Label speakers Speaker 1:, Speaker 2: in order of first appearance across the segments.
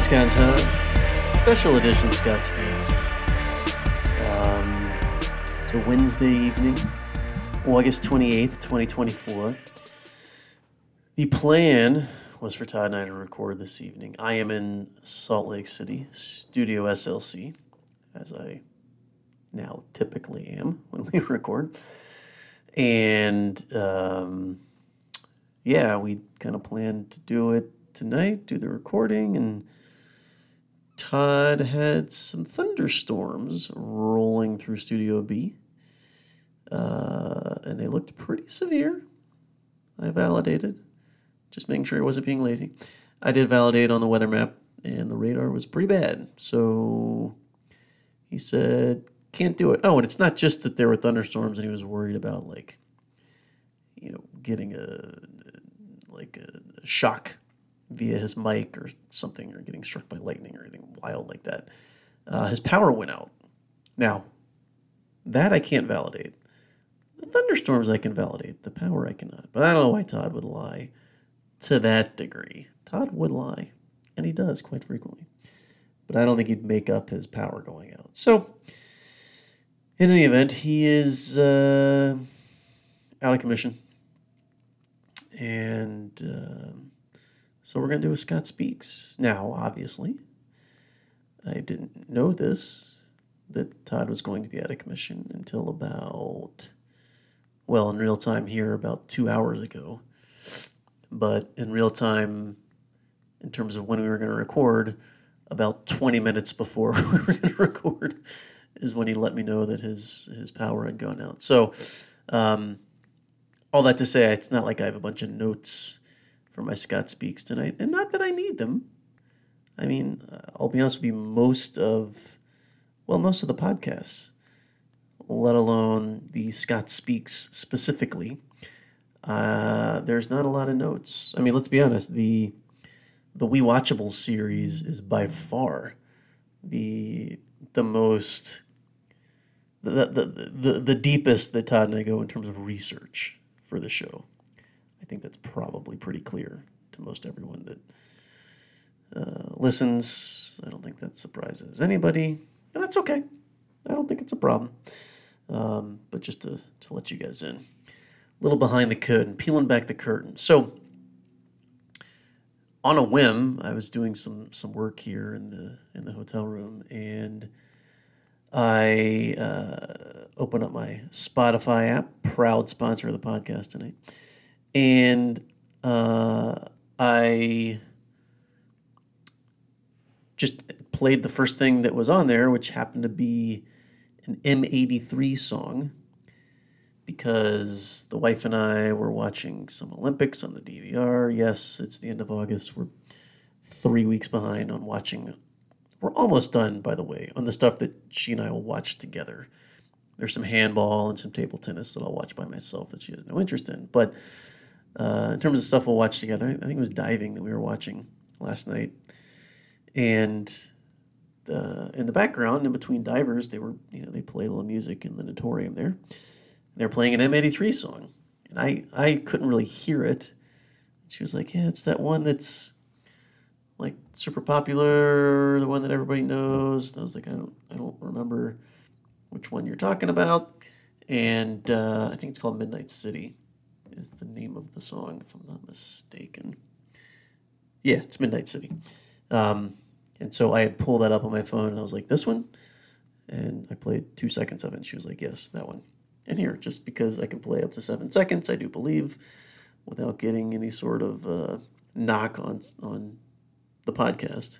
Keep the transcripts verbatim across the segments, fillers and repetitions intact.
Speaker 1: Scott Time, special edition Scott Speaks. Um, it's a Wednesday evening, August twenty-eighth, twenty twenty-four. The plan was for Todd and I to record this evening. I am in Salt Lake City, Studio S L C, as I now typically am when we record. And, um, yeah, we kind of planned to do it tonight, do the recording, and Todd had some thunderstorms rolling through Studio B, uh, and they looked pretty severe. I validated, just making sure I wasn't being lazy. I did validate on the weather map, and the radar was pretty bad, so he said, can't do it. Oh, and it's not just that there were thunderstorms and he was worried about, like, you know, getting a, like, a shock via his mic or something, or getting struck by lightning or anything wild like that. Uh, his power went out. Now, that I can't validate. The thunderstorms I can validate. The power I cannot. But I don't know why Todd would lie to that degree. Todd would lie, and he does quite frequently. But I don't think he'd make up his power going out. So, in any event, he is uh, out of commission. And Uh, So we're going to do a Scott Speaks. Now, obviously, I didn't know this, that Todd was going to be out of commission until about, well, in real time here, about two hours ago. But in real time, in terms of when we were going to record, about twenty minutes before we were going to record is when he let me know that his, his power had gone out. So, um, all that to say, it's not like I have a bunch of notes for my Scott Speaks tonight, and not that I need them. I mean, uh, I'll be honest with you, most of, well, most of the podcasts, let alone the Scott Speaks specifically, uh, there's not a lot of notes. I mean, let's be honest, the the We Watchables series is by far the the most, the the, the, the deepest that Todd and I go in terms of research for the show. I think that's probably pretty clear to most everyone that uh, listens. I don't think that surprises anybody, and that's okay. I don't think it's a problem. Um, but just to, to let you guys in, a little behind the curtain, peeling back the curtain. So, on a whim, I was doing some some work here in the in the hotel room, and I uh, opened up my Spotify app, proud sponsor of the podcast tonight. And uh, I just played the first thing that was on there, which happened to be an M eighty-three song, because the wife and I were watching some Olympics on the D V R. Yes, it's the end of August. We're three weeks behind on watching. We're almost done, by the way, on the stuff that she and I will watch together. There's some handball and some table tennis that I'll watch by myself that she has no interest in. But Uh, in terms of stuff we'll watch together, I think it was diving that we were watching last night. And uh, in the background, in between divers, they were, you know, they play a little music in the Natorium there. They're playing an M eighty-three song. And I, I couldn't really hear it. She was like, yeah, it's that one that's like super popular, the one that everybody knows. And I was like, I don't, I don't remember which one you're talking about. And uh, I think it's called Midnight City is the name of the song, if I'm not mistaken. Yeah, it's Midnight City. Um, and so I had pulled that up on my phone, and I was like, this one? And I played two seconds of it, and she was like, yes, that one. And here, just because I can play up to seven seconds, I do believe, without getting any sort of uh, knock on, on the podcast.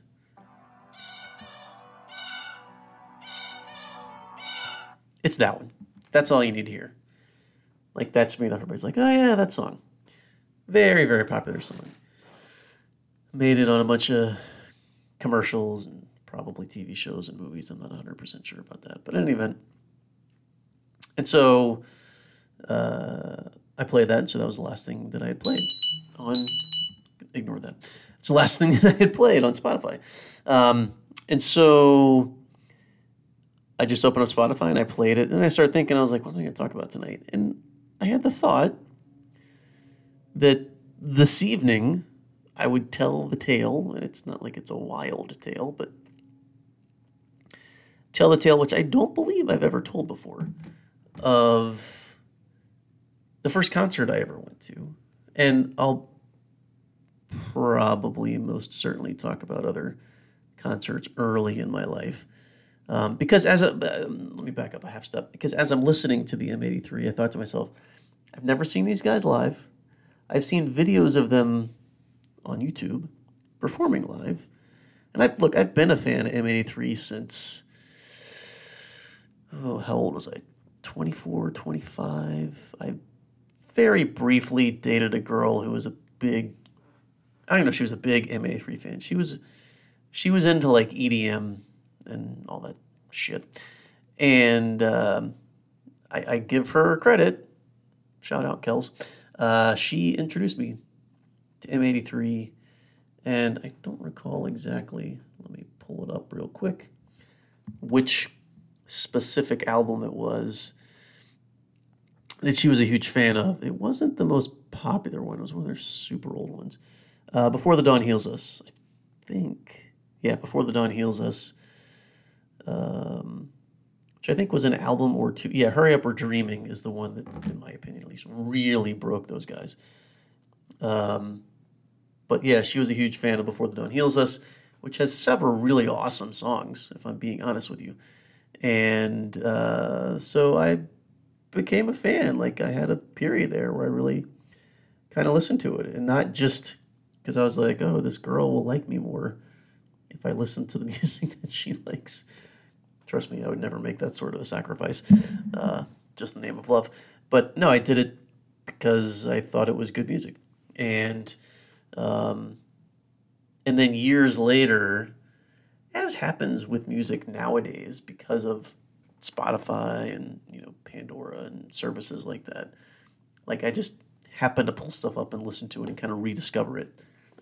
Speaker 1: It's that one. That's all you need to hear. Like, that's me enough. Everybody's like, oh, yeah, that song. Very, very popular song. Made it on a bunch of commercials and probably T V shows and movies. I'm not one hundred percent sure about that. But in any event. And so uh, I played that. And so that was the last thing that I had played on. Ignore that. It's the last thing that I had played on Spotify. Um, and so I just opened up Spotify and I played it. And I started thinking, I was like, what am I going to talk about tonight? And I had the thought that this evening I would tell the tale, and it's not like it's a wild tale, but tell the tale, which I don't believe I've ever told before, of the first concert I ever went to. And I'll probably most certainly talk about other concerts early in my life. Um, because as a, uh, let me back up a half step, because as I'm listening to the M eighty-three, I thought to myself, I've never seen these guys live. I've seen videos of them on YouTube performing live. And I look, I've been a fan of M eighty-three since, oh, how old was I? twenty-four, twenty-five. I very briefly dated a girl who was a big, I don't even know if she was a big M eighty-three fan. She was, she was into like E D M and all that shit. And um, I, I give her credit. Shout out, Kels. Uh, she introduced me to M eighty-three, and I don't recall exactly. Let me pull it up real quick. Which specific album it was that she was a huge fan of. It wasn't the most popular one. It was one of their super old ones. Uh, Before the Dawn Heals Us, I think. Yeah, Before the Dawn Heals Us. Um, which I think was an album or two. Yeah, Hurry Up, We're Dreaming is the one that, in my opinion at least, really broke those guys. Um, but yeah, she was a huge fan of Before the Dawn Heals Us, which has several really awesome songs, if I'm being honest with you. And uh, so I became a fan. Like, I had a period there where I really kind of listened to it. And not just because I was like, oh, this girl will like me more if I listen to the music that she likes. Trust me, I would never make that sort of a sacrifice. Uh, just in the name of love. But no, I did it because I thought it was good music. And um, and then years later, as happens with music nowadays because of Spotify and, you know, Pandora and services like that, like I just happen to pull stuff up and listen to it and kind of rediscover it.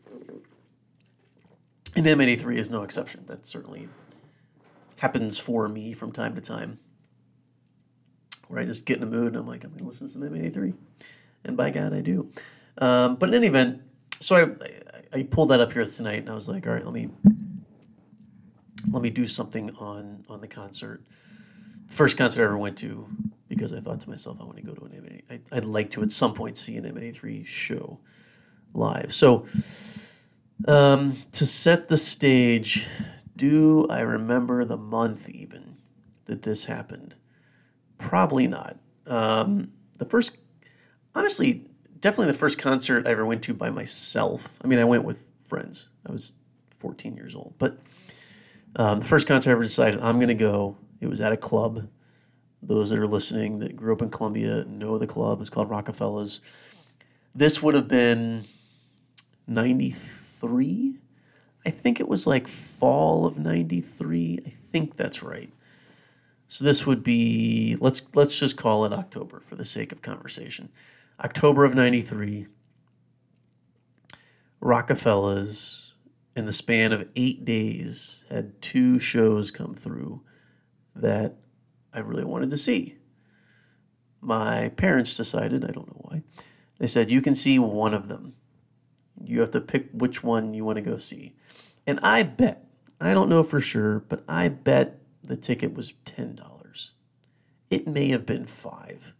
Speaker 1: And M eighty-three is no exception. That certainly happens for me from time to time, where I just get in a mood and I'm like, I'm going to listen to some M eighty-three. And by God, I do. Um, but in any event, so I, I pulled that up here tonight and I was like, all right, let me let me do something on, on the concert. First concert I ever went to, because I thought to myself, I want to go to an M eighty-three. I'd like to at some point see an M eighty-three show live. So um, to set the stage, do I remember the month even that this happened? Probably not. Um, the first, honestly, definitely the first concert I ever went to by myself. I mean, I went with friends. I was fourteen years old. But um, the first concert I ever decided I'm going to go, it was at a club. Those that are listening that grew up in Columbia know the club. It's called Rockefeller's. This would have been ninety-three. I think it was like fall of ninety-three. I think that's right. So this would be, let's let's just call it October for the sake of conversation. October of ninety-three. Rockefeller's, in the span of eight days, had two shows come through that I really wanted to see. My parents decided, I don't know why, they said, you can see one of them. You have to pick which one you want to go see. And I bet, I don't know for sure, but I bet the ticket was ten dollars. It may have been five.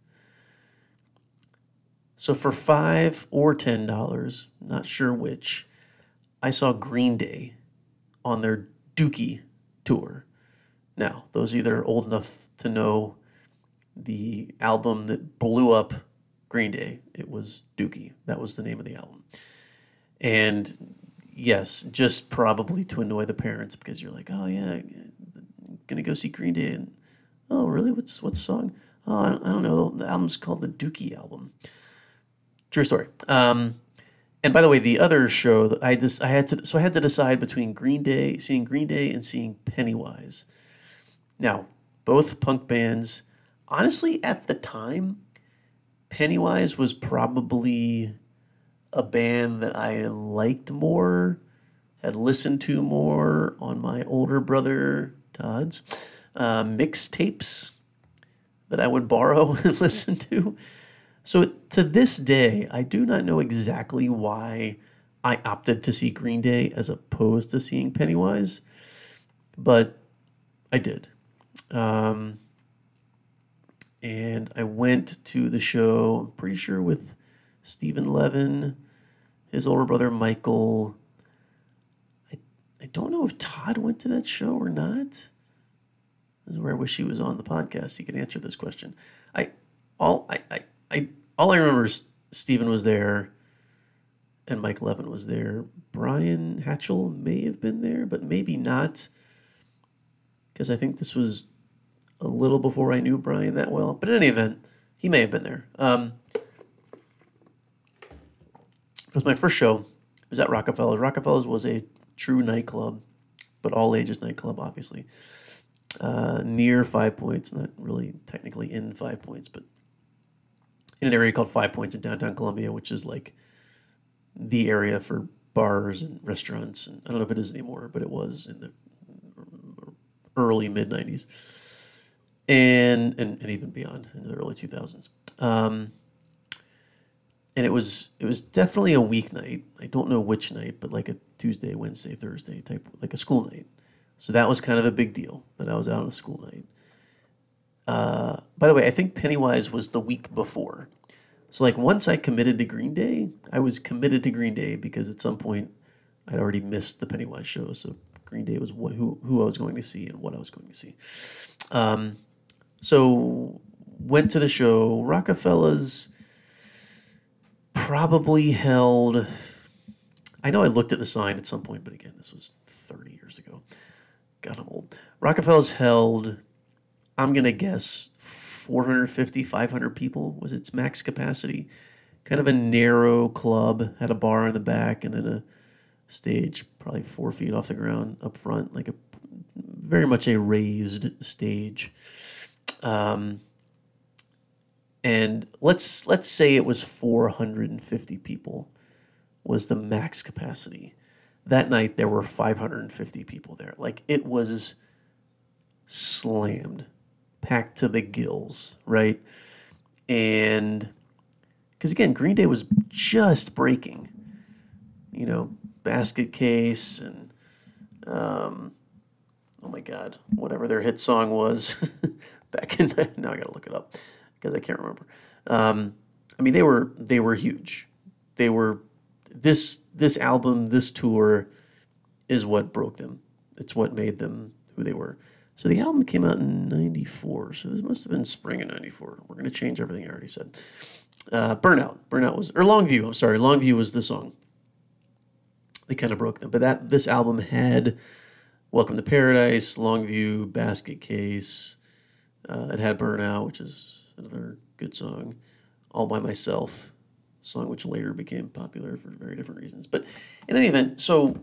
Speaker 1: So for five or ten dollars, not sure which, I saw Green Day on their Dookie tour. Now, those of you that are old enough to know the album that blew up Green Day, it was Dookie. That was the name of the album. And yes, just probably to annoy the parents, because you're like, oh yeah, I'm gonna go see Green Day, and oh really? What's what song? Oh, I don't, I don't know. The album's called the Dookie album. True story. Um, and by the way, the other show that I just I had to so I had to decide between Green Day, seeing Green Day, and seeing Pennywise. Now, both punk bands. Honestly, at the time, Pennywise was probably a band that I liked more, had listened to more on my older brother Todd's uh, mixtapes that I would borrow and listen to. So to this day, I do not know exactly why I opted to see Green Day as opposed to seeing Pennywise, but I did. Um, and I went to the show, I'm pretty sure with Stephen Levin, his older brother Michael. I, I don't know if Todd went to that show or not. This is where I wish he was on the podcast. He could answer this question. I all I, I, I all I remember is Stephen was there and Mike Levin was there. Brian Hatchell may have been there, but maybe not. Because I think this was a little before I knew Brian that well. But in any event, he may have been there. Um, it was my first show. It was at Rockefeller's. Rockefeller's was a true nightclub, but all ages nightclub, obviously. Uh, near Five Points, not really technically in Five Points, but in an area called Five Points in downtown Columbia, which is like the area for bars and restaurants. And I don't know if it is anymore, but it was in the early mid nineties, and, and and even beyond into the early two thousands. Um, and it was it was definitely a weeknight. I don't know which night, but like a Tuesday, Wednesday, Thursday type, like a school night. So that was kind of a big deal that I was out on a school night. Uh, by the way, I think Pennywise was the week before. So like once I committed to Green Day, I was committed to Green Day because at some point I'd already missed the Pennywise show. So Green Day was what, who who I was going to see and what I was going to see. Um, so went to the show. Rockefeller's probably held. I know I looked at the sign at some point, but again, this was thirty years ago. God, I'm old. Rockefeller's held, I'm going to guess, four fifty, five hundred people was its max capacity. Kind of a narrow club, had a bar in the back and then a stage probably four feet off the ground up front, like a very much a raised stage. Um, and let's let's say it was four hundred fifty people was the max capacity. That night, there were five hundred fifty people there. Like, it was slammed, packed to the gills, right? And, because again, Green Day was just breaking. You know, Basket Case and, um, oh my God, whatever their hit song was back in, now I gotta look it up, because I can't remember. Um, I mean, they were, they were huge. They were... This this album, this tour, is what broke them. It's what made them who they were. So the album came out in ninety-four. So this must have been spring of ninety-four. We're going to change everything I already said. Uh, Burnout. Burnout was... Or Longview, I'm sorry. Longview was the song. They kind of broke them. But that this album had Welcome to Paradise, Longview, Basket Case. Uh, it had Burnout, which is another good song. All by Myself. Song which later became popular for very different reasons. But in any event, so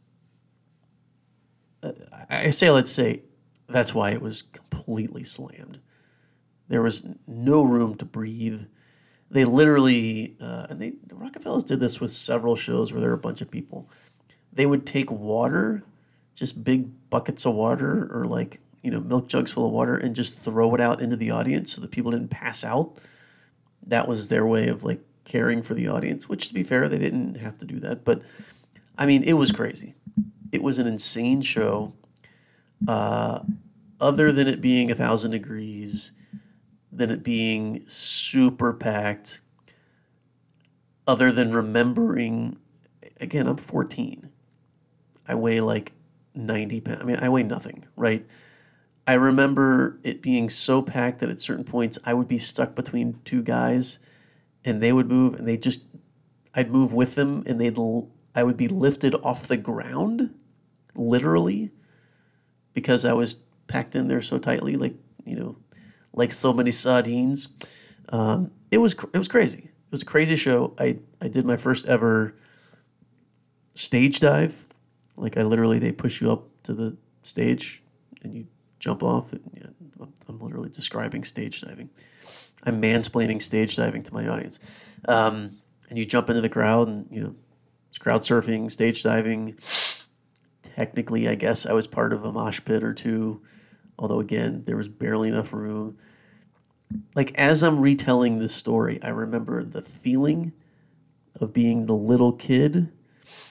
Speaker 1: uh, I say, let's say, that's why it was completely slammed. There was no room to breathe. They literally, uh, and they, the Rockefellers did this with several shows where there were a bunch of people. They would take water, just big buckets of water or like, you know, milk jugs full of water and just throw it out into the audience so that people didn't pass out. That was their way of like, caring for the audience, which to be fair, they didn't have to do that. But I mean, it was crazy. It was an insane show. Uh, other than it being a thousand degrees, than it being super packed, other than remembering, again, I'm fourteen. I weigh like ninety pounds. I mean, I weigh nothing, right? I remember it being so packed that at certain points I would be stuck between two guys and they would move, and they just, I'd move with them, and they'd, I would be lifted off the ground, literally, because I was packed in there so tightly, like, you know, like so many sardines. Um, it was, it was crazy. It was a crazy show. I, I did my first ever stage dive. Like, I literally, they push you up to the stage, and you jump off. And, yeah, I'm literally describing stage diving. I'm mansplaining stage diving to my audience. Um, and you jump into the crowd and, you know, it's crowd surfing, stage diving. Technically, I guess I was part of a mosh pit or two. Although, again, there was barely enough room. Like, as I'm retelling this story, I remember the feeling of being the little kid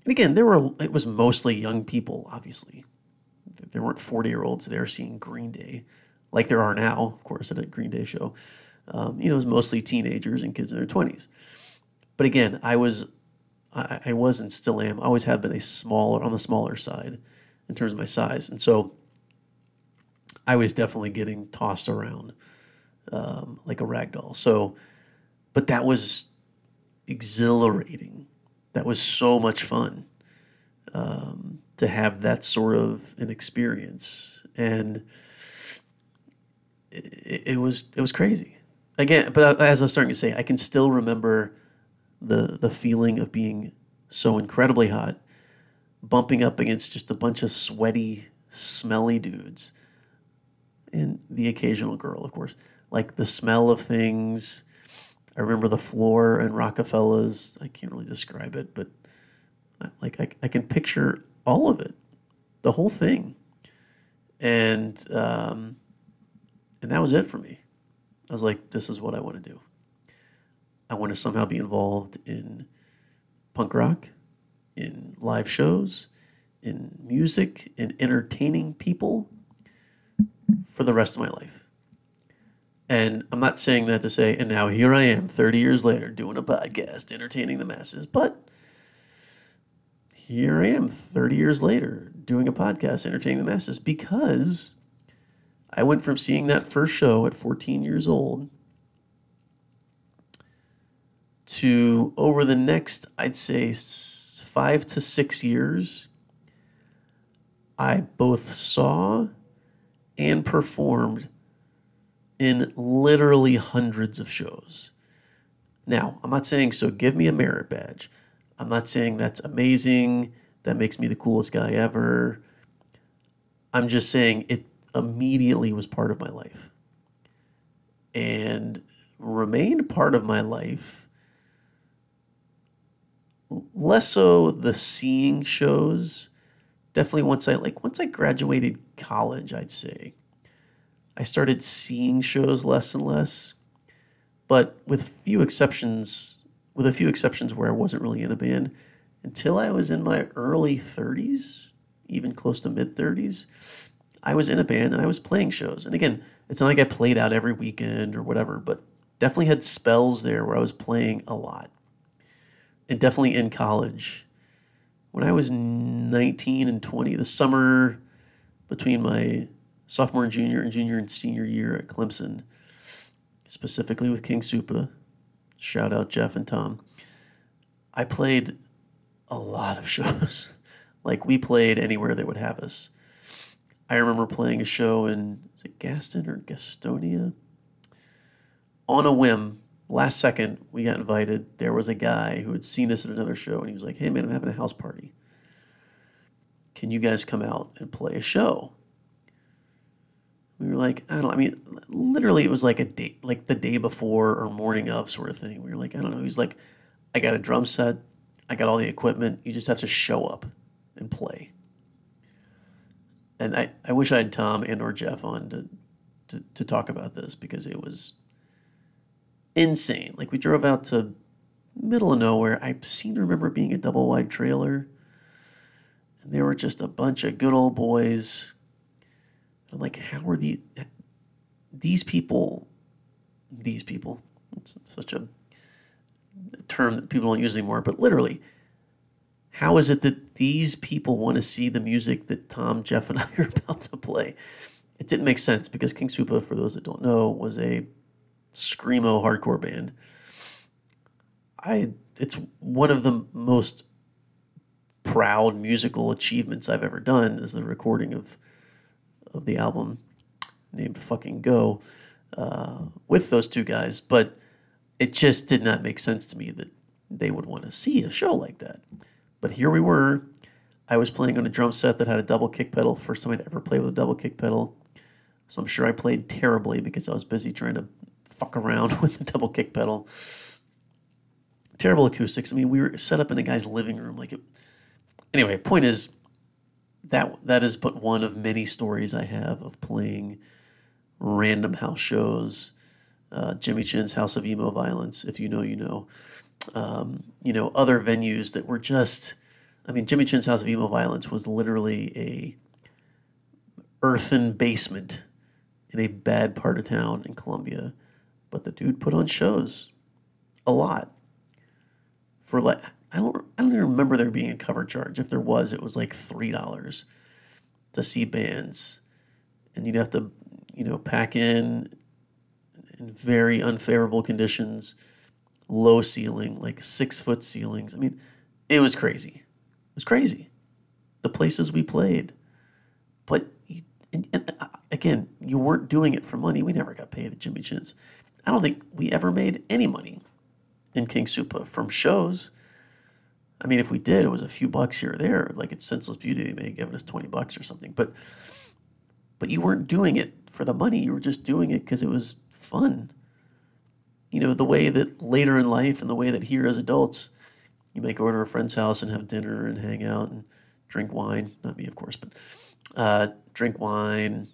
Speaker 1: And again, there were it was mostly young people, obviously. There weren't forty-year-olds there seeing Green Day, like there are now, of course, at a Green Day show. Um, you know, it was mostly teenagers and kids in their twenties. But again, I was, I, I was and still am, I always have been a smaller, on the smaller side in terms of my size. And so I was definitely getting tossed around um, like a rag doll. So, but that was exhilarating. That was so much fun um, to have that sort of an experience. And it, it was it was crazy. Again, but as I was starting to say, I can still remember the the feeling of being so incredibly hot, bumping up against just a bunch of sweaty, smelly dudes, and the occasional girl, of course. Like the smell of things. I remember the floor in Rockefeller's. I can't really describe it, but like I, I can picture all of it, the whole thing, and um, and that was it for me. I was like, this is what I want to do. I want to somehow be involved in punk rock, in live shows, in music, in entertaining people for the rest of my life. And I'm not saying that to say, and now here I am, thirty years later, doing a podcast, entertaining the masses. But here I am, thirty years later, doing a podcast, entertaining the masses, because I went from seeing that first show at fourteen years old to over the next, I'd say, five to six years, I both saw and performed in literally hundreds of shows. Now, I'm not saying, so give me a merit badge. I'm not saying that's amazing, that makes me the coolest guy ever. I'm just saying it immediately was part of my life and remained part of my life. Less so the seeing shows. Definitely once I like once I graduated college, I'd say I started seeing shows less and less, but with few exceptions, with a few exceptions where I wasn't really in a band until I was in my early thirties, even close to mid thirties. I was in a band and I was playing shows. And again, it's not like I played out every weekend or whatever, but definitely had spells there where I was playing a lot. And definitely in college. When I was nineteen and twenty, the summer between my sophomore and junior and junior and senior year at Clemson, specifically with King Supa, shout out Jeff and Tom, I played a lot of shows. Like we played anywhere they would have us. I remember playing a show in, is it Gaston or Gastonia? On a whim, last second, we got invited. There was a guy who had seen us at another show, and he was like, hey, man, I'm having a house party. Can you guys come out and play a show? We were like, I don't know. I mean, literally, it was like a day, like the day before or morning of sort of thing. We were like, I don't know. He was like, I got a drum set. I got all the equipment. You just have to show up and play. And I, I wish I had Tom and or Jeff on to, to, to talk about this because it was insane. Like we drove out to middle of nowhere. I seem to remember being a double wide trailer. And there were just a bunch of good old boys. I'm like, how are the, these people, these people, it's such a term that people don't use anymore, but literally, how is it that these people want to see the music that Tom, Jeff, and I are about to play? It didn't make sense because King Supa, for those that don't know, was a screamo hardcore band. I it's one of the most proud musical achievements I've ever done is the recording of of the album named Fucking Go uh, with those two guys. But it just did not make sense to me that they would want to see a show like that. But here we were. I was playing on a drum set that had a double kick pedal. First time I'd ever played with a double kick pedal. So I'm sure I played terribly because I was busy trying to fuck around with the double kick pedal. Terrible acoustics. I mean, we were set up in a guy's living room. Like it. Anyway, point is, that that is but one of many stories I have of playing random house shows. Uh, Jimmy Chin's House of Emo Violence, if you know, you know. Um, you know, other venues that were just I mean, Jimmy Chin's House of Emo Violence was literally a earthen basement in a bad part of town in Columbia, but the dude put on shows a lot for like I don't I don't even remember there being a cover charge. If there was, it was like three dollars to see bands, and you'd have to you know pack in in very unfavorable conditions, low ceiling, like six foot ceilings. I mean, it was crazy. It was crazy. The places we played, but you, and, and uh, again, you weren't doing it for money. We never got paid at Jimmy Chin's. I don't think we ever made any money in King Soopah from shows. I mean, if we did, it was a few bucks here or there. Like at Senseless Beauty, they may have given us twenty bucks or something. But but you weren't doing it for the money. You were just doing it because it was fun. You know, the way that later in life and the way that here as adults, you might go to a friend's house and have dinner and hang out and drink wine. Not me, of course, but uh, drink wine,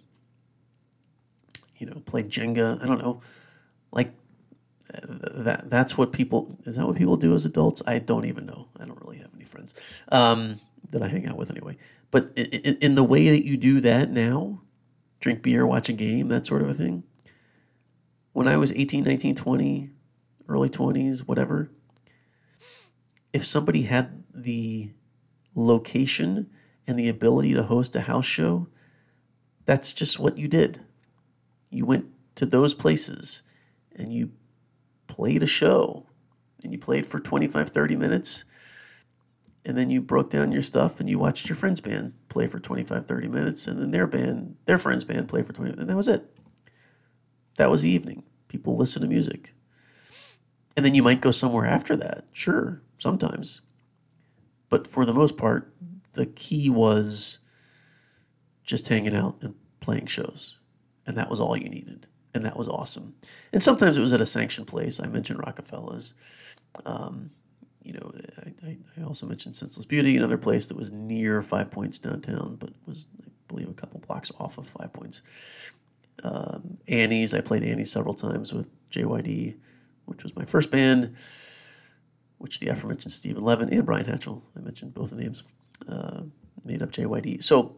Speaker 1: you know, play Jenga. I don't know. Like, that that's what people, is that what people do as adults? I don't even know. I don't really have any friends um, that I hang out with anyway. But in, in the way that you do that now, drink beer, watch a game, that sort of a thing. When I was eighteen, nineteen, twenty, early twenties, whatever, if somebody had the location and the ability to host a house show, that's just what you did. You went to those places and you played a show, and you played for twenty-five, thirty minutes, and then you broke down your stuff and you watched your friend's band play for twenty-five, thirty minutes, and then their band, their friend's band play for twenty minutes, and that was it. That was the evening. People listen to music. And then you might go somewhere after that. Sure, sometimes. But for the most part, the key was just hanging out and playing shows. And that was all you needed. And that was awesome. And sometimes it was at a sanctioned place. I mentioned Rockefeller's. Um, you know, I, I also mentioned Senseless Beauty, another place that was near Five Points downtown, but was, I believe, a couple blocks off of Five Points. Um, Annie's, I played Annie several times with J Y D, which was my first band, which the aforementioned Stephen Levin and Brian Hatchell, I mentioned both the names, uh, made up J Y D. So,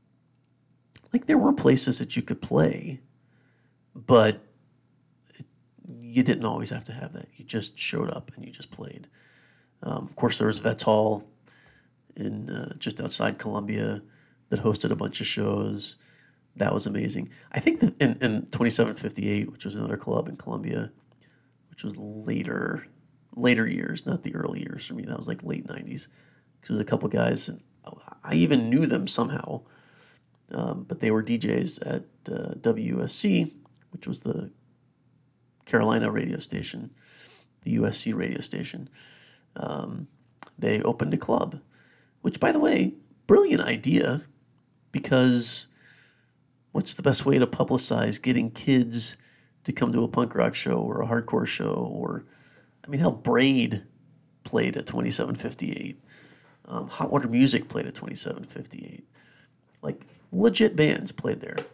Speaker 1: like, there were places that you could play, but it, you didn't always have to have that. You just showed up and you just played. Um, of course, there was Vets Hall in uh, just outside Columbia that hosted a bunch of shows. That was amazing. I think that in, in twenty-seven fifty-eight, which was another club in Columbia, which was later later years, not the early years for me. That was like late nineties. There was a couple guys, and I even knew them somehow, um, but they were D Js at uh, W S C, which was the Carolina radio station, the U S C radio station. Um, they opened a club, which, by the way, brilliant idea, because what's the best way to publicize getting kids to come to a punk rock show or a hardcore show? Or, I mean, hell, Braid played at twenty-seven fifty-eight. Um, Hot Water Music played at twenty-seven fifty-eight. Like, legit bands played there.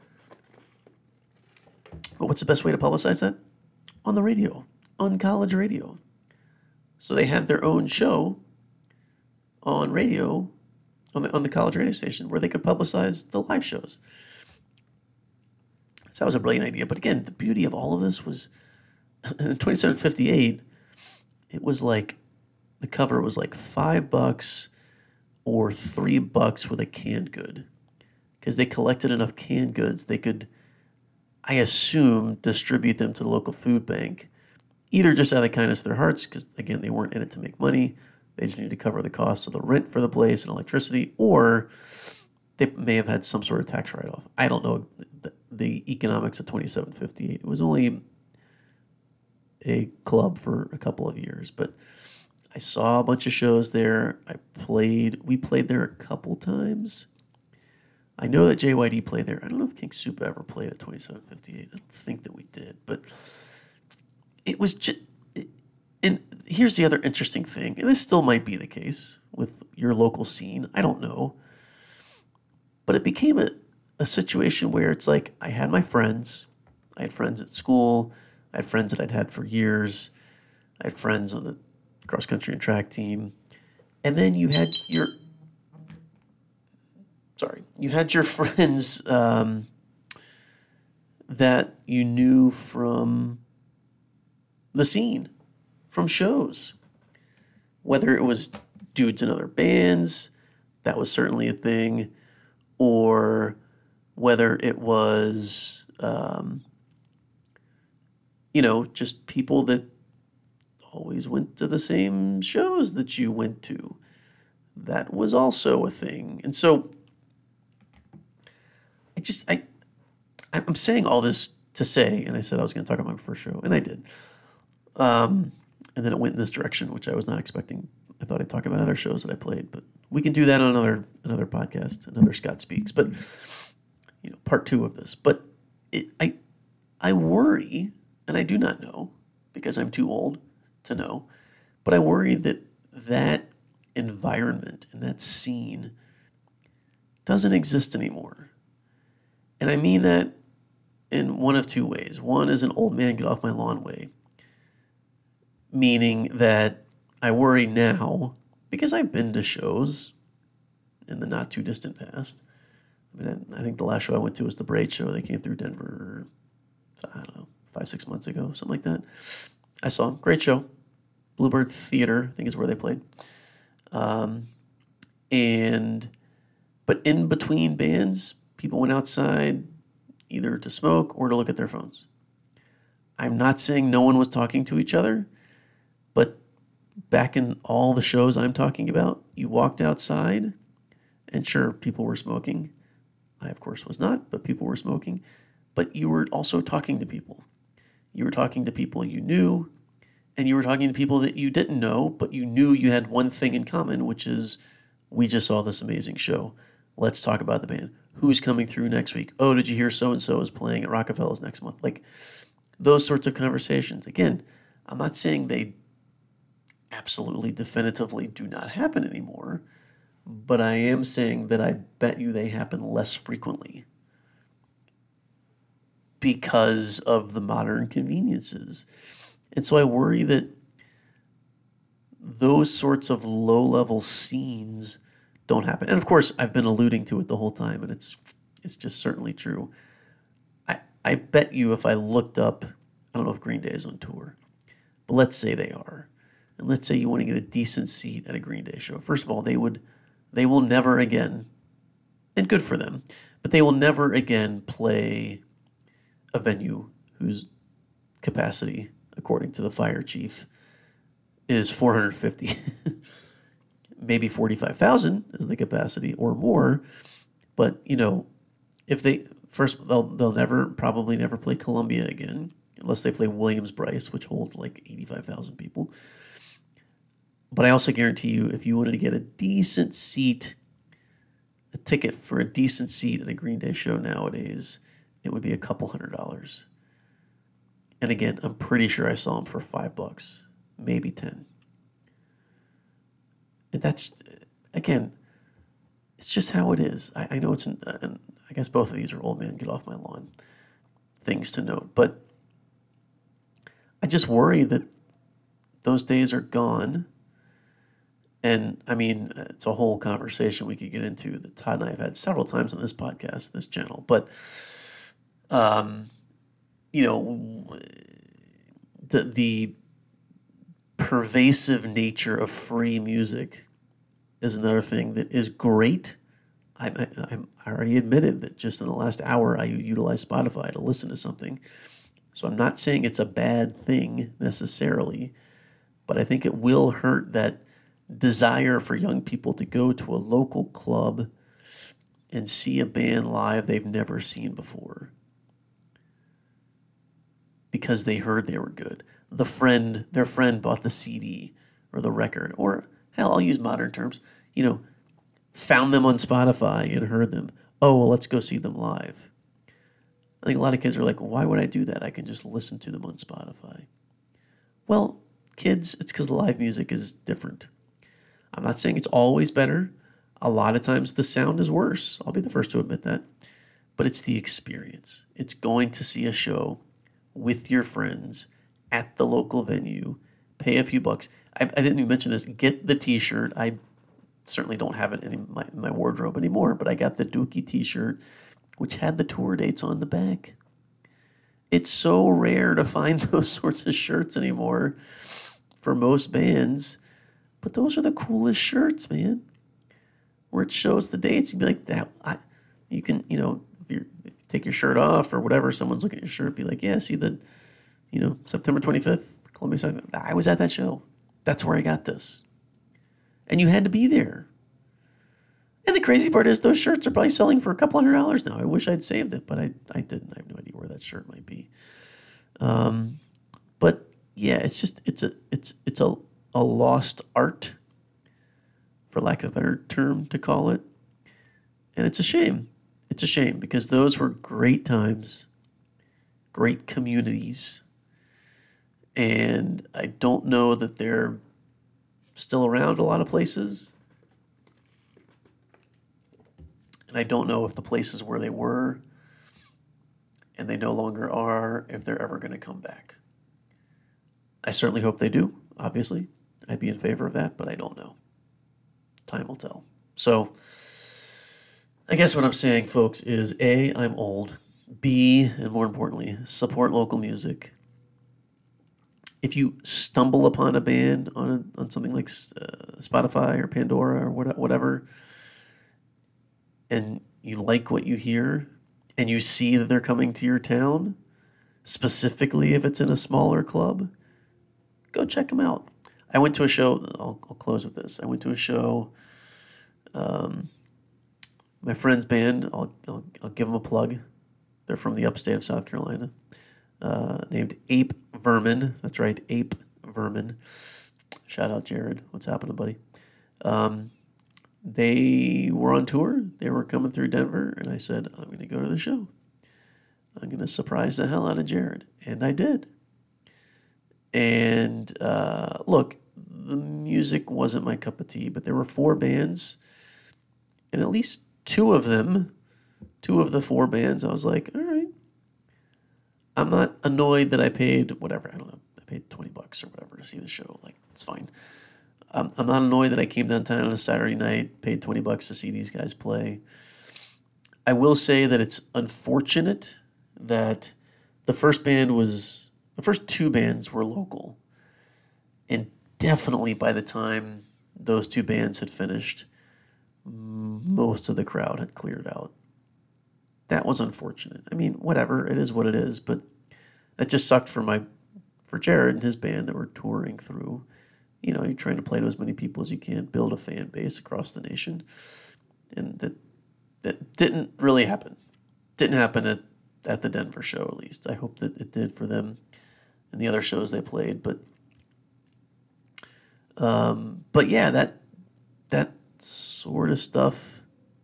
Speaker 1: But what's the best way to publicize that? On the radio, on college radio. So they had their own show on radio, on the, on the college radio station, where they could publicize the live shows. So that was a brilliant idea. But again, the beauty of all of this was, in twenty-seven fifty-eight, it was like, the cover was like five bucks or three bucks with a canned good. Because they collected enough canned goods, they could, I assume, distribute them to the local food bank, either just out of the kindness of their hearts, because, again, they weren't in it to make money. They just needed to cover the cost of the rent for the place and electricity, or they may have had some sort of tax write-off. I don't know the, the economics of twenty-seven fifty-eight. It was only a club for a couple of years, but I saw a bunch of shows there. I played, we played there a couple times. I know that J Y D played there. I don't know if King Soopah ever played at twenty-seven fifty-eight. I don't think that we did, but it was just, it, and here's the other interesting thing, and this still might be the case with your local scene. I don't know. But it became a, a situation where it's like, I had my friends. I had friends at school. I had friends that I'd had for years. I had friends on the cross-country and track team. And then you had your sorry, you had your friends um, that you knew from the scene, from shows. Whether it was dudes in other bands, that was certainly a thing, or whether it was, um, you know, just people that always went to the same shows that you went to. That was also a thing. And so I just, I, I'm saying all this to say, and I said I was going to talk about my first show, and I did. Um, and then it went in this direction, which I was not expecting. I thought I'd talk about other shows that I played, but we can do that on another another podcast, another Scott Speaks. But, you know, part two of this. But it, I, I worry, and I do not know, because I'm too old to know, but I worry that that environment and that scene doesn't exist anymore. And I mean that in one of two ways. One is an old man get off my lawn way, meaning that I worry now, because I've been to shows in the not too distant past. I mean, I think the last show I went to was the Braid show. They came through Denver, I don't know, five, six months ago, something like that. I saw them. Great show. Bluebird Theater, I think is where they played. Um, and, but in between bands, people went outside either to smoke or to look at their phones. I'm not saying no one was talking to each other, but back in all the shows I'm talking about, you walked outside, and sure, people were smoking. I, of course, was not, but people were smoking. But you were also talking to people. You were talking to people you knew, and you were talking to people that you didn't know, but you knew you had one thing in common, which is, we just saw this amazing show. Let's talk about the band. Who's coming through next week? Oh, did you hear so-and-so is playing at Rockefeller's next month? Like, those sorts of conversations. Again, I'm not saying they absolutely definitively do not happen anymore, but I am saying that I bet you they happen less frequently because of the modern conveniences. And so I worry that those sorts of low-level scenes don't happen. And of course, I've been alluding to it the whole time, and it's it's just certainly true. I, I bet you if I looked up, I don't know if Green Day is on tour, but let's say they are. And let's say you want to get a decent seat at a Green Day show. First of all, they would, they will never again, and good for them, but they will never again play a venue whose capacity, according to the fire chief, is four hundred fifty. Maybe forty-five thousand is the capacity or more. But, you know, if they, first, they'll, they'll never, probably never play Columbia again, unless they play Williams-Brice, which holds like eighty-five thousand people. But I also guarantee you, if you wanted to get a decent seat, a ticket for a decent seat at a Green Day show nowadays, it would be a couple hundred dollars. And again, I'm pretty sure I saw them for five bucks, maybe ten. And that's, again, it's just how it is. I, I know it's, an, an, I guess both of these are old man get off my lawn things to note, but I just worry that those days are gone. And I mean, it's a whole conversation we could get into that Todd and I have had several times on this podcast, this channel. But, um, you know, the the pervasive nature of free music is another thing that is great. I, I, I already admitted that just in the last hour I utilized Spotify to listen to something. So I'm not saying it's a bad thing necessarily, but I think it will hurt that desire for young people to go to a local club and see a band live they've never seen before because they heard they were good. The friend, their friend bought the C D or the record, or hell, I'll use modern terms, you know, found them on Spotify and heard them. Oh, well, let's go see them live. I think a lot of kids are like, why would I do that? I can just listen to them on Spotify. Well, kids, it's because live music is different. I'm not saying it's always better. A lot of times the sound is worse. I'll be the first to admit that. But it's the experience. It's going to see a show with your friends at the local venue, pay a few bucks. I, I didn't even mention this. Get the t-shirt. I certainly don't have it in my, my wardrobe anymore, but I got the Dookie t-shirt, which had the tour dates on the back. It's so rare to find those sorts of shirts anymore for most bands, but those are the coolest shirts, man. Where it shows the dates, you'd be like, that. I, you can, you know, if, you're, if you take your shirt off or whatever, someone's looking at your shirt, be like, yeah, see the, you know, September twenty-fifth, Columbia South. I was at that show. That's where I got this. And you had to be there. And the crazy part is those shirts are probably selling for a couple hundred dollars now. I wish I'd saved it, but I, I didn't. I have no idea where that shirt might be. Um, but yeah, it's just, it's a, it's, it's a, a lost art, for lack of a better term to call it. And it's a shame. It's a shame because those were great times, great communities. And I don't know that they're still around a lot of places. And I don't know if the places where they were and they no longer are, if they're ever going to come back. I certainly hope they do, obviously. I'd be in favor of that, but I don't know. Time will tell. So I guess what I'm saying, folks, is A, I'm old. B, and more importantly, support local music. If you stumble upon a band on a, on something like uh, Spotify or Pandora or what, whatever, and you like what you hear, and you see that they're coming to your town, specifically if it's in a smaller club, go check them out. I went to a show, I'll, I'll close with this. I went to a show, um, my friend's band, I'll, I'll, I'll give them a plug. They're from the upstate of South Carolina, uh, named Ape Vermin. That's right, Ape Vermin. Shout out Jared. What's happening, buddy? Um, they were on tour. They were coming through Denver, and I said, I'm going to go to the show. I'm going to surprise the hell out of Jared. And I did. And uh, look, the music wasn't my cup of tea, but there were four bands, and at least two of them, two of the four bands, I was like, all right. I'm not annoyed that I paid whatever, I don't know, I paid twenty bucks or whatever to see the show. Like, it's fine. I'm, I'm not annoyed that I came downtown on a Saturday night, paid twenty bucks to see these guys play. I will say that it's unfortunate that the first band was, the first two bands were local. And definitely by the time those two bands had finished, most of the crowd had cleared out. That was unfortunate. I mean, whatever, it is what it is, but that just sucked for my, for Jared and his band that were touring through. You know, you're trying to play to as many people as you can, build a fan base across the nation. And that that didn't really happen. Didn't happen at, at the Denver show, at least. I hope that it did for them and the other shows they played. But um, but yeah, that that sort of stuff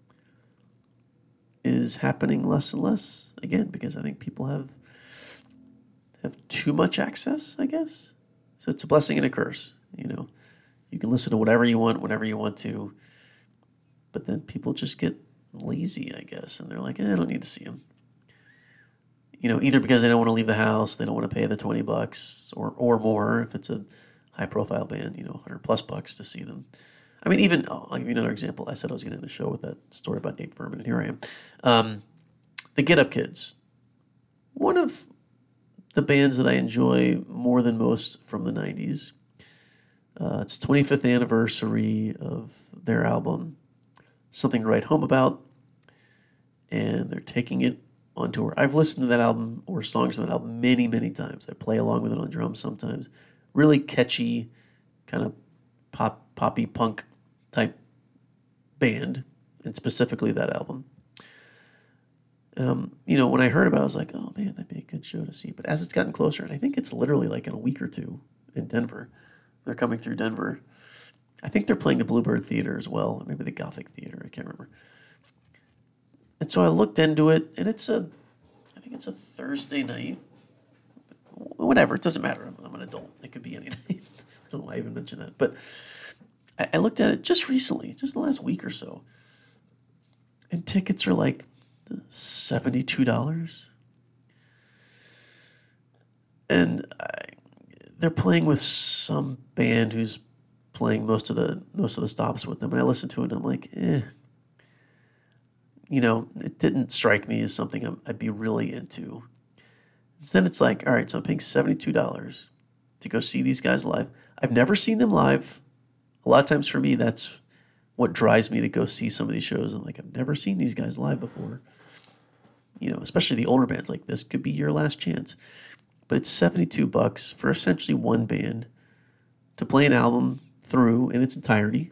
Speaker 1: is happening less and less, again, because I think people have have too much access, I guess. So it's a blessing and a curse, you know. You can listen to whatever you want, whenever you want to, but then people just get lazy, I guess, and they're like, eh, I don't need to see them. You know, either because they don't want to leave the house, they don't want to pay the twenty bucks or, or more if it's a high-profile band, you know, one hundred plus bucks to see them. I mean, even, oh, I'll give you another example. I said I was getting the show with that story about Ape Vermin, and here I am. Um, the Get Up Kids. One of the bands that I enjoy more than most from the nineties. Uh, it's twenty-fifth anniversary of their album, Something to Write Home About, and they're taking it on tour. I've listened to that album or songs on that album many, many times. I play along with it on drums sometimes. Really catchy, kind of pop, poppy punk type band, and specifically that album. Um, you know, when I heard about it, I was like, oh man, that'd be a good show to see. But as it's gotten closer, and I think it's literally like in a week or two in Denver, they're coming through Denver. I think they're playing the Bluebird Theater as well, or maybe the Gothic Theater, I can't remember. And so I looked into it, and it's a, I think it's a Thursday night. Whatever, it doesn't matter. I'm, I'm an adult. It could be any night. I don't know why I even mentioned that. But I, I looked at it just recently, just the last week or so. And tickets are like seventy-two dollars. And I, they're playing with some band who's playing most of the most of the stops with them, and I listened to it, and I'm like, eh. You know, it didn't strike me as something I'm, I'd be really into. So then it's like, all right, so I'm paying seventy-two dollars to go see these guys live. I've never seen them live. A lot of times for me, that's what drives me to go see some of these shows. I'm like, I've never seen these guys live before. You know, especially the older bands, like this could be your last chance. But it's seventy-two bucks for essentially one band to play an album through in its entirety.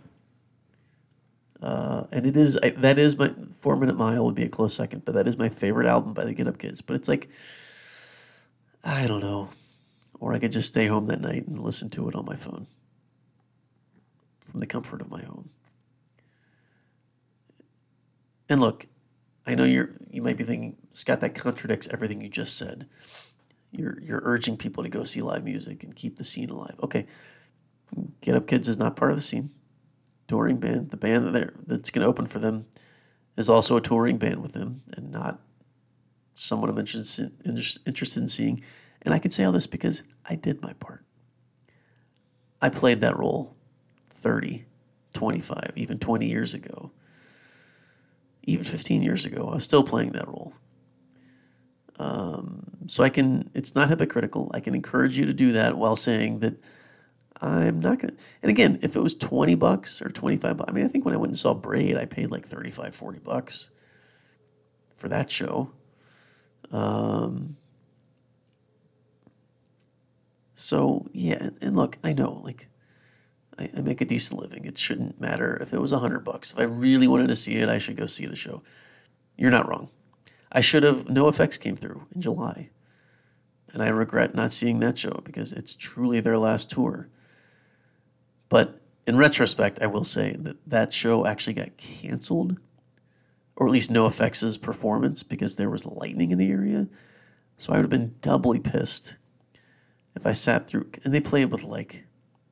Speaker 1: Uh, and it is, I, that is my, Four Minute Mile would be a close second, but that is my favorite album by the Get Up Kids. But it's like, I don't know. Or I could just stay home that night and listen to it on my phone from the comfort of my home. And look, I know you're, you might be thinking, Scott, that contradicts everything you just said. You're, you're urging people to go see live music and keep the scene alive. Okay. Get Up Kids is not part of the scene. Touring band. The band that that's going to open for them is also a touring band with them and not someone I'm interested in, interested in seeing. And I can say all this because I did my part. I played that role thirty, twenty-five, even twenty years ago. Even fifteen years ago, I was still playing that role. Um, so I can, it's not hypocritical. I can encourage you to do that while saying that I'm not going to, and again, if it was twenty bucks or twenty-five bucks, I mean, I think when I went and saw Braid, I paid like thirty-five, forty bucks for that show. Um, so yeah, and look, I know, like, I, I make a decent living. It shouldn't matter if it was a hundred bucks. If I really wanted to see it, I should go see the show. You're not wrong. I should have, NoFX came through in July, and I regret not seeing that show because it's truly their last tour. But in retrospect, I will say that that show actually got canceled, or at least NoFX's performance, because there was lightning in the area. So I would have been doubly pissed if I sat through, and they played with like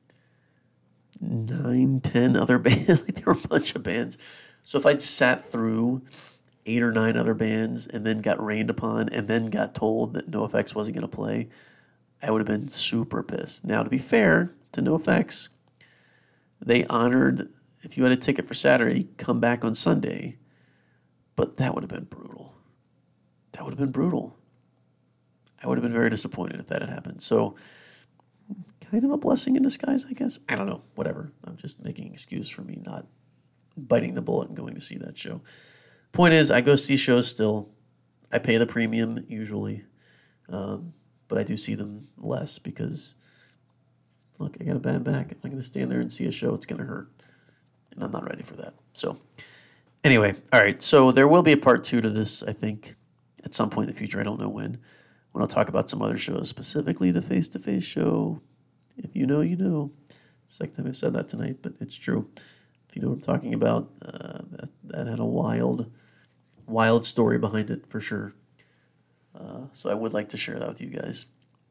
Speaker 1: nine, ten other bands. Like there were a bunch of bands. So if I'd sat through eight or nine other bands and then got rained upon and then got told that NoFX wasn't going to play, I would have been super pissed. Now, to be fair to NoFX, they honored, if you had a ticket for Saturday, come back on Sunday. But that would have been brutal. That would have been brutal. I would have been very disappointed if that had happened. So, kind of a blessing in disguise, I guess. I don't know. Whatever. I'm just making an excuse for me not biting the bullet and going to see that show. Point is, I go see shows still. I pay the premium usually. Um, but I do see them less because, look, I got a bad back. If I'm going to stand there and see a show, it's going to hurt. And I'm not ready for that. So, anyway, all right. So there will be a part two to this, I think, at some point in the future. I don't know when. When I'll talk about some other shows, specifically the face-to-face show. If you know, you know. Second time I've said that tonight, but it's true. If you know what I'm talking about, uh, that, that had a wild, wild story behind it for sure. Uh, so I would like to share that with you guys.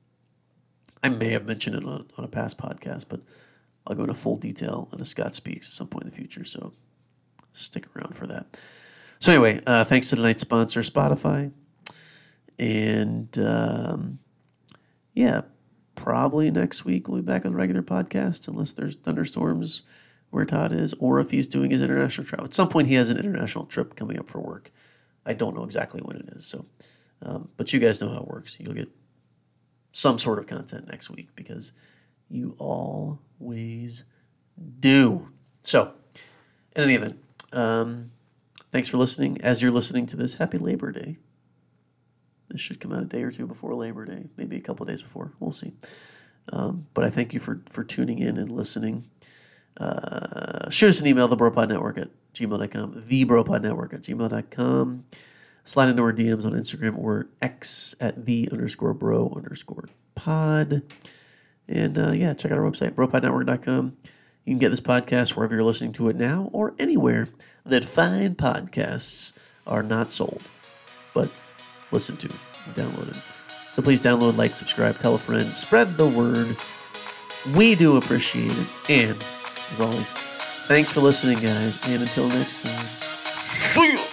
Speaker 1: I may have mentioned it on, on a past podcast, but I'll go into full detail on a Scott Speaks at some point in the future, so stick around for that. So anyway, uh, thanks to tonight's sponsor, Spotify. And, um, yeah, probably next week we'll be back with a regular podcast unless there's thunderstorms where Todd is, or if he's doing his international travel. At some point he has an international trip coming up for work. I don't know exactly when it is, so um, but you guys know how it works. You'll get some sort of content next week because you always do. So, in any event, um, thanks for listening. As you're listening to this, happy Labor Day. This should come out a day or two before Labor Day, maybe a couple days before. We'll see. Um, but I thank you for, for tuning in and listening. Uh, shoot us an email, thebropodnetwork at gmail dot com, thebropodnetwork at gmail dot com. Slide into our D Ms on Instagram or X at the underscore bro underscore pod. And uh, yeah, check out our website, bro pod network dot com. You can get this podcast wherever you're listening to it now or anywhere that fine podcasts are not sold, but listen to, download it. So please download, like, subscribe, tell a friend, spread the word. We do appreciate it. And as always, thanks for listening, guys. And until next time, see you.